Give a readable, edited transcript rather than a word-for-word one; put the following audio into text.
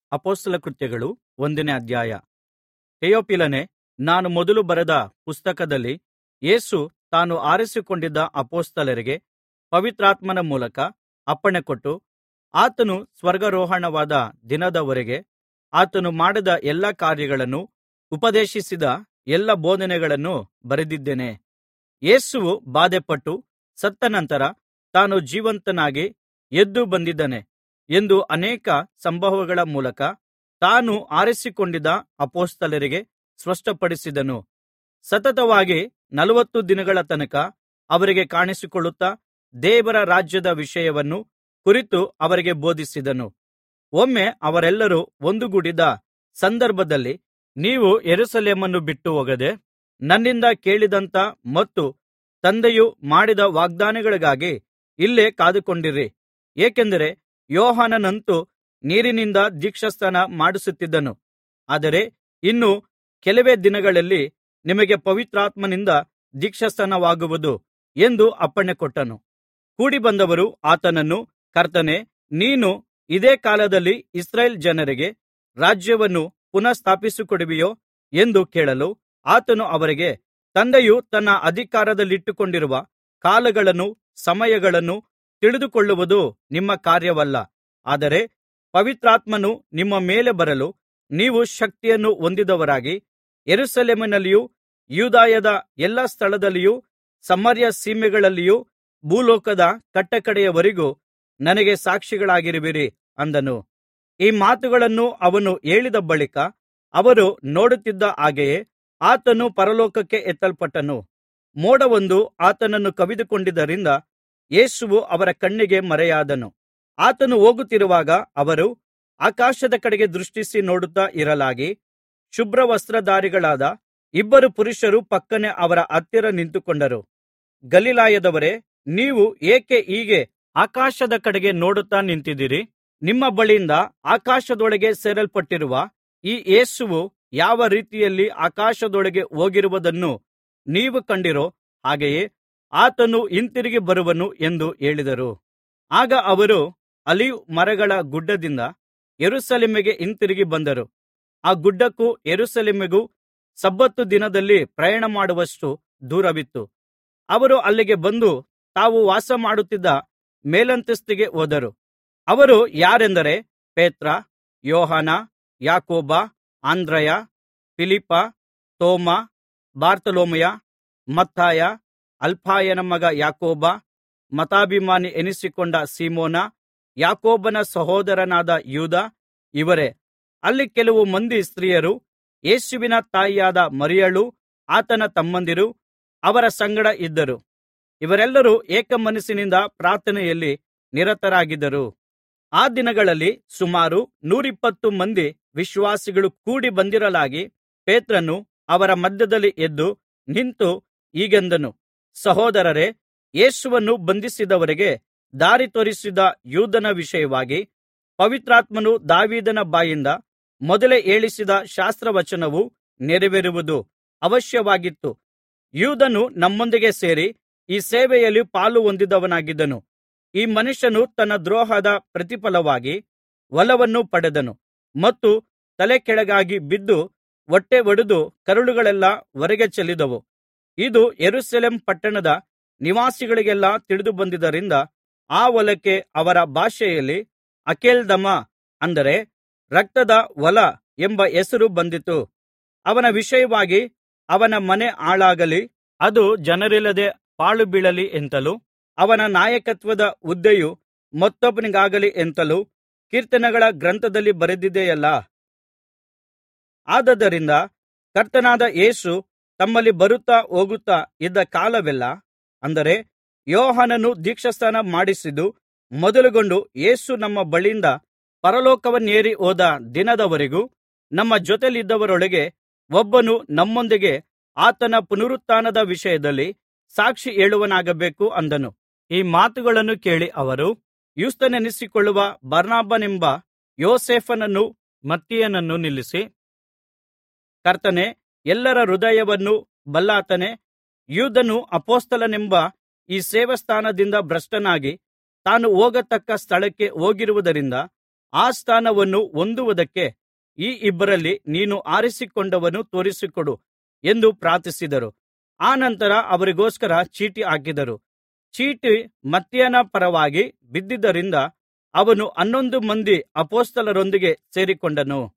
ಅಪೊಸ್ತಲ ಕೃತ್ಯಗಳು 1ನೇ ಅಧ್ಯಾಯ. ಥೆಯೋಫಿಲನೇ, ನಾನು ಮೊದಲು ಬರೆದ ಪುಸ್ತಕದಲ್ಲಿ ಯೇಸು ತಾನು ಆರಿಸಿಕೊಂಡಿದ್ದ ಅಪೊಸ್ತಲರಿಗೆ ಪವಿತ್ರಾತ್ಮನ ಮೂಲಕ ಅಪ್ಪಣೆಕೊಟ್ಟು, ಆತನು ಸ್ವರ್ಗಾರೋಹಣವಾದ ದಿನದವರೆಗೆ ಆತನು ಮಾಡಿದ ಎಲ್ಲಾ ಕಾರ್ಯಗಳನ್ನೂ ಉಪದೇಶಿಸಿದ ಎಲ್ಲಾ ಬೋಧನೆಗಳನ್ನೂ ಬರೆದಿದ್ದೇನೆ. ಯೇಸುವು ಬಾಧೆಪಟ್ಟು ಸತ್ತ ನಂತರ ತಾನು ಜೀವಂತನಾಗಿ ಎದ್ದು ಬಂದಿದ್ದಾನೆ ಎಂದು ಅನೇಕ ಸಂಭವಗಳ ಮೂಲಕ ತಾನು ಆರಿಸಿಕೊಂಡಿದ್ದ ಅಪೊಸ್ತಲರಿಗೆ ಸ್ಪಷ್ಟಪಡಿಸಿದನು. ಸತತವಾಗಿ 40 ದಿನಗಳ ತನಕ ಅವರಿಗೆ ಕಾಣಿಸಿಕೊಳ್ಳುತ್ತಾ ದೇವರ ರಾಜ್ಯದ ವಿಷಯವನ್ನು ಕುರಿತು ಅವರಿಗೆ ಬೋಧಿಸಿದನು. ಒಮ್ಮೆ ಅವರೆಲ್ಲರೂ ಒಂದುಗೂಡಿದ ಸಂದರ್ಭದಲ್ಲಿ, ನೀವು ಯೆರೂಸಲೇಮನ್ನು ಬಿಟ್ಟು ಹೋಗದೆ ನನ್ನಿಂದ ಕೇಳಿದಂಥ ಮತ್ತು ತಂದೆಯು ಮಾಡಿದ ವಾಗ್ದಾನಗಳಿಗಾಗಿ ಇಲ್ಲೇ ಕಾದುಕೊಂಡಿರಿ. ಏಕೆಂದರೆ ಯೋಹಾನನಂತೂ ನೀರಿನಿಂದ ದೀಕ್ಷಾಸ್ನಾನ ಮಾಡಿಸುತ್ತಿದ್ದನು, ಆದರೆ ಇನ್ನು ಕೆಲವೇ ದಿನಗಳಲ್ಲಿ ನಿಮಗೆ ಪವಿತ್ರಾತ್ಮನಿಂದ ದೀಕ್ಷಾಸ್ನಾನವಾಗುವುದು ಎಂದು ಅಪ್ಪಣೆಕೊಟ್ಟನು. ಕೂಡಿಬಂದವರು ಆತನನ್ನು, ಕರ್ತನೇ, ನೀನು ಇದೇ ಕಾಲದಲ್ಲಿ ಇಸ್ರಾಯೇಲ್ ಜನರಿಗೆ ರಾಜ್ಯವನ್ನು ಪುನಃ ಸ್ಥಾಪಿಸಿಕೊಡುವಿಯೋ ಎಂದು ಕೇಳಲು, ಆತನು ಅವರಿಗೆ, ತಂದೆಯು ತನ್ನ ಅಧಿಕಾರದಲ್ಲಿಟ್ಟುಕೊಂಡಿರುವ ಕಾಲಗಳನ್ನೂ ಸಮಯಗಳನ್ನೂ ತಿಳಿದುಕೊಳ್ಳುವುದು ನಿಮ್ಮ ಕಾರ್ಯವಲ್ಲ. ಆದರೆ ಪವಿತ್ರಾತ್ಮನು ನಿಮ್ಮ ಮೇಲೆ ಬರಲು ನೀವು ಶಕ್ತಿಯನ್ನು ಹೊಂದಿದವರಾಗಿ ಯೆರೂಸಲೇಮಿನಲ್ಲಿಯೂ ಯೂದಾಯದ ಎಲ್ಲಾ ಸ್ಥಳದಲ್ಲಿಯೂ ಸಮಾರ್ಯ ಸೀಮೆಗಳಲ್ಲಿಯೂ ಭೂಲೋಕದ ಕಟ್ಟಕಡೆಯವರೆಗೂ ನನಗೆ ಸಾಕ್ಷಿಗಳಾಗಿರುವಿರಿ ಅಂದನು. ಈ ಮಾತುಗಳನ್ನು ಅವನು ಹೇಳಿದ ಬಳಿಕ ಅವರು ನೋಡುತ್ತಿದ್ದ ಹಾಗೆಯೇ ಆತನು ಪರಲೋಕಕ್ಕೆ ಎತ್ತಲ್ಪಟ್ಟನು. ಮೋಡವೊಂದು ಆತನನ್ನು ಕವಿದುಕೊಂಡಿದ್ದರಿಂದ ಯೇಸುವು ಅವರ ಕಣ್ಣಿಗೆ ಮರೆಯಾದನು. ಆತನು ಹೋಗುತ್ತಿರುವಾಗ ಅವರು ಆಕಾಶದ ಕಡೆಗೆ ದೃಷ್ಟಿಸಿ ನೋಡುತ್ತಾ ಇರಲಾಗಿ, ಶುಭ್ರವಸ್ತ್ರಧಾರಿಗಳಾದ 2 ಪುರುಷರು ಪಕ್ಕನೆ ಅವರ ಹತ್ತಿರ ನಿಂತುಕೊಂಡರು. ಗಲಿಲಾಯದವರೇ, ನೀವು ಏಕೆ ಹೀಗೆ ಆಕಾಶದ ಕಡೆಗೆ ನೋಡುತ್ತಾ ನಿಂತಿದ್ದೀರಿ? ನಿಮ್ಮ ಬಳಿಯಿಂದ ಆಕಾಶದೊಳಗೆ ಸೇರಲ್ಪಟ್ಟಿರುವ ಈ ಯೇಸುವು ಯಾವ ರೀತಿಯಲ್ಲಿ ಆಕಾಶದೊಳಗೆ ಹೋಗಿರುವುದನ್ನು ನೀವು ಕಂಡಿರೋ ಹಾಗೆಯೇ ಆತನು ಹಿಂತಿರುಗಿ ಬರುವನು ಎಂದು ಹೇಳಿದರು. ಆಗ ಅವರು ಆಲಿವ್ ಮರಗಳ ಗುಡ್ಡದಿಂದ ಯೆರೂಸಲೇಮಿಗೆ ಹಿಂತಿರುಗಿ ಬಂದರು. ಆ ಗುಡ್ಡಕ್ಕೂ ಯೆರೂಸಲೇಮಿಗೂ ಸಬ್ಬತ್ ದಿನದಲ್ಲಿ ಪ್ರಯಾಣ ಮಾಡುವಷ್ಟು ದೂರವಿತ್ತು. ಅವರು ಅಲ್ಲಿಗೆ ಬಂದು ತಾವು ವಾಸಮಾಡುತ್ತಿದ್ದ ಮೇಲಂತಸ್ತಿಗೆ ಹೋದರು. ಅವರು ಯಾರೆಂದರೆ, ಪೇತ್ರ, ಯೋಹಾನ, ಯಾಕೋಬ, ಅಂದ್ರೆಯ, ಫಿಲಿಪ್ಪ, ತೋಮ, ಬಾರ್ತೊಲೊಮಾಯ, ಮತ್ತಾಯ, ಅಲ್ಫಾಯನ ಮಗ ಯಾಕೋಬ, ಮತಾಭಿಮಾನಿ ಎನಿಸಿಕೊಂಡ ಸೀಮೋನ, ಯಾಕೋಬನ ಸಹೋದರನಾದ ಯೂದ ಇವರೇ. ಅಲ್ಲಿ ಕೆಲವು ಮಂದಿ ಸ್ತ್ರೀಯರು, ಯೇಸುವಿನ ತಾಯಿಯಾದ ಮರಿಯಳೂ ಆತನ ತಮ್ಮಂದಿರೂ ಅವರ ಸಂಗಡ ಇದ್ದರು. ಇವರೆಲ್ಲರೂ ಏಕಮನಸ್ಸಿನಿಂದ ಪ್ರಾರ್ಥನೆಯಲ್ಲಿ ನಿರತರಾಗಿದ್ದರು. ಆ ದಿನಗಳಲ್ಲಿ ಸುಮಾರು 120 ಮಂದಿ ವಿಶ್ವಾಸಿಗಳು ಕೂಡಿ ಬಂದಿರಲಾಗಿ, ಪೇತ್ರನು ಅವರ ಮಧ್ಯದಲ್ಲಿ ಎದ್ದು ನಿಂತು ಹೀಗೆಂದನು, ಸಹೋದರರೇ, ಯೇಸುವನ್ನು ಬಂಧಿಸಿದವರಿಗೆ ದಾರಿ ತೋರಿಸಿದ ಯೂದನ ವಿಷಯವಾಗಿ ಪವಿತ್ರಾತ್ಮನು ದಾವೀದನ ಬಾಯಿಂದ ಮೊದಲೇ ಹೇಳಿಸಿದ ಶಾಸ್ತ್ರವಚನವು ನೆರವೇರುವುದು ಅವಶ್ಯವಾಗಿತ್ತು. ಯೂದನು ನಮ್ಮೊಂದಿಗೆ ಸೇರಿ ಈ ಸೇವೆಯಲ್ಲಿ ಪಾಲು ಹೊಂದಿದವನಾಗಿದ್ದನು. ಈ ಮನುಷ್ಯನು ತನ್ನ ದ್ರೋಹದ ಪ್ರತಿಫಲವಾಗಿ ಹೊಲವನ್ನು ಪಡೆದನು ಮತ್ತು ತಲೆಕೆಳಗಾಗಿ ಬಿದ್ದು ಹೊಟ್ಟೆ ಒಡೆದು ಕರುಳುಗಳೆಲ್ಲಾ ಹೊರಗೆ ಚೆಲ್ಲಿದವು. ಇದು ಯೆರೂಸಲೇಮ್ ಪಟ್ಟಣದ ನಿವಾಸಿಗಳಿಗೆಲ್ಲಾ ತಿಳಿದುಬಂದಿದ್ದರಿಂದ ಆ ಹೊಲಕ್ಕೆ ಅವರ ಭಾಷೆಯಲ್ಲಿ ಅಕೆಲ್ದಮ, ಅಂದರೆ ರಕ್ತದ ಹೊಲ ಎಂಬ ಹೆಸರು ಬಂದಿತು. ಅವನ ವಿಷಯವಾಗಿ ಅವನ ಮನೆ ಹಾಳಾಗಲಿ, ಅದು ಜನರಿಲ್ಲದೆ ಪಾಳುಬೀಳಲಿ ಎಂತಲೂ, ಅವನ ನಾಯಕತ್ವದ ಹುದ್ದೆಯು ಮತ್ತೊಬ್ಬನಿಗಾಗಲಿ ಎಂತಲೂ ಕೀರ್ತನೆಗಳ ಗ್ರಂಥದಲ್ಲಿ ಬರೆದಿದೆಯಲ್ಲಾ. ಆದುದರಿಂದ ಕರ್ತನಾದ ಯೇಸು ತಮ್ಮಲ್ಲಿ ಬರುತ್ತಾ ಹೋಗುತ್ತಾ ಇದ್ದ ಕಾಲವೆಲ್ಲಾ, ಅಂದರೆ ಯೋಹಾನನು ದೀಕ್ಷಾಸ್ನಾನ ಮಾಡಿಸಿದ್ದು ಮೊದಲುಗೊಂಡು ಯೇಸು ನಮ್ಮ ಬಳಿಯಿಂದ ಪರಲೋಕವನ್ನೇರಿ ಹೋದ ದಿನದವರೆಗೂ ನಮ್ಮ ಜೊತೆಯಲ್ಲಿದ್ದವರೊಳಗೆ ಒಬ್ಬನು ನಮ್ಮೊಂದಿಗೆ ಆತನ ಪುನರುತ್ಥಾನದ ವಿಷಯದಲ್ಲಿ ಸಾಕ್ಷಿ ಹೇಳುವವನಾಗಬೇಕು ಅಂದನು. ಈ ಮಾತುಗಳನ್ನು ಕೇಳಿ ಅವರು ಯುಸ್ತನೆನಿಸಿಕೊಳ್ಳುವ ಬಾರ್ನಬನೆಂಬ ಯೋಸೇಫನನ್ನೂ ಮತ್ತಿಯನನ್ನೂ ನಿಲ್ಲಿಸಿ, ಕರ್ತನೇ, ಎಲ್ಲರ ಹೃದಯವನ್ನು ಬಲ್ಲಾತನೇ, ಯೂದನು ಅಪೊಸ್ತಲನೆಂಬ ಈ ಸೇವಾಸ್ಥಾನದಿಂದ ಭ್ರಷ್ಟನಾಗಿ ತಾನು ಹೋಗತಕ್ಕ ಸ್ಥಳಕ್ಕೆ ಹೋಗಿರುವುದರಿಂದ ಆ ಸ್ಥಾನವನ್ನು ಹೊಂದುವುದಕ್ಕೆ ಈ ಇಬ್ಬರಲ್ಲಿ ನೀನು ಆರಿಸಿಕೊಂಡವನು ತೋರಿಸಿಕೊಡು ಎಂದು ಪ್ರಾರ್ಥಿಸಿದರು. ಅನಂತರ ಅವರಿಗೋಸ್ಕರ ಚೀಟಿ ಹಾಕಿದರು. ಚೀಟಿ ಮತ್ತಾಯನ ಪರವಾಗಿ ಬಿದ್ದುದರಿಂದ ಅವನು 11 ಮಂದಿ ಅಪೊಸ್ತಲರೊಂದಿಗೆ ಸೇರಿಕೊಂಡನು.